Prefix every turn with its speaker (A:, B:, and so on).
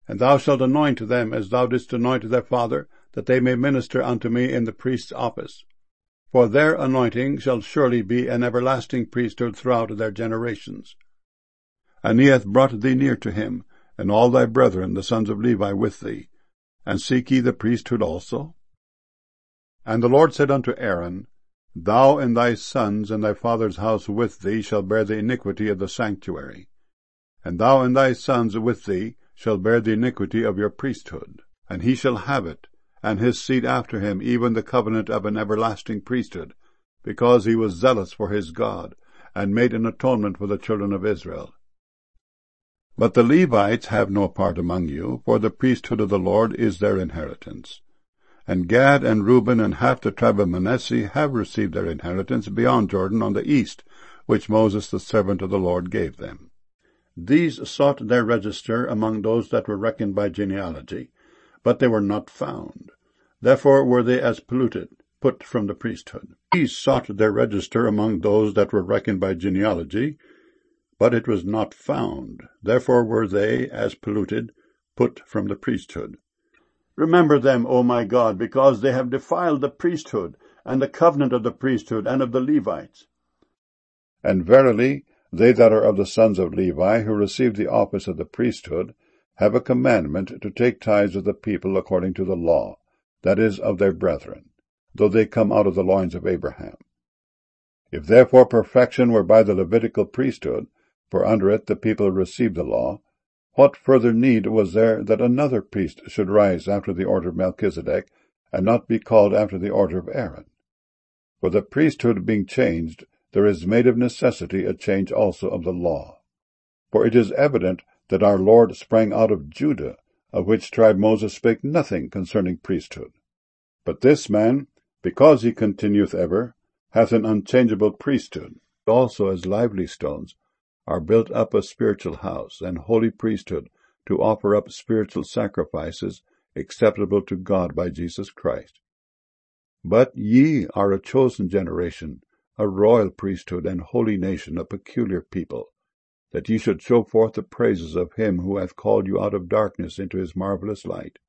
A: And thou shalt anoint them as thou didst anoint their father, that they may minister unto me in the priest's office. For their anointing shall surely be an everlasting priesthood throughout their generations. And he hath brought thee near to him, and all thy brethren, the sons of Levi, with thee. And seek ye the priesthood also? And the Lord said unto Aaron, Thou and thy sons and thy father's house with thee shall bear the iniquity of the sanctuary. And thou and thy sons with thee shall bear the iniquity of your priesthood. And he shall have it, and his seed after him, even the covenant of an everlasting priesthood, because he was zealous for his God, and made an atonement for the children of Israel. But the Levites have no part among you, for the priesthood of the Lord is their inheritance. And Gad and Reuben and half the tribe of Manasseh have received their inheritance beyond Jordan on the east, which Moses the servant of the Lord gave them. These sought their register among those that were reckoned by genealogy, but they were not found. Therefore were they as polluted, put from the priesthood. These sought their register among those that were reckoned by genealogy, but it was not found. Therefore were they as polluted, put from the priesthood. Remember them, O my God, because they have defiled the priesthood, and the covenant of the priesthood, and of the Levites. And verily, they that are of the sons of Levi, who receive the office of the priesthood, have a commandment to take tithes of the people according to the law, that is, of their brethren, though they come out of the loins of Abraham. If therefore perfection were by the Levitical priesthood, for under it the people received the law, what further need was there that another priest should rise after the order of Melchizedek, and not be called after the order of Aaron? For the priesthood being changed, there is made of necessity a change also of the law. For it is evident that our Lord sprang out of Judah, of which tribe Moses spake nothing concerning priesthood. But this man, because he continueth ever, hath an unchangeable priesthood, also as lively stones are built up a spiritual house, and holy priesthood, to offer up spiritual sacrifices acceptable to God by Jesus Christ. But ye are a chosen generation, a royal priesthood, and holy nation, a peculiar people, that ye should show forth the praises of him who hath called you out of darkness into his marvelous light,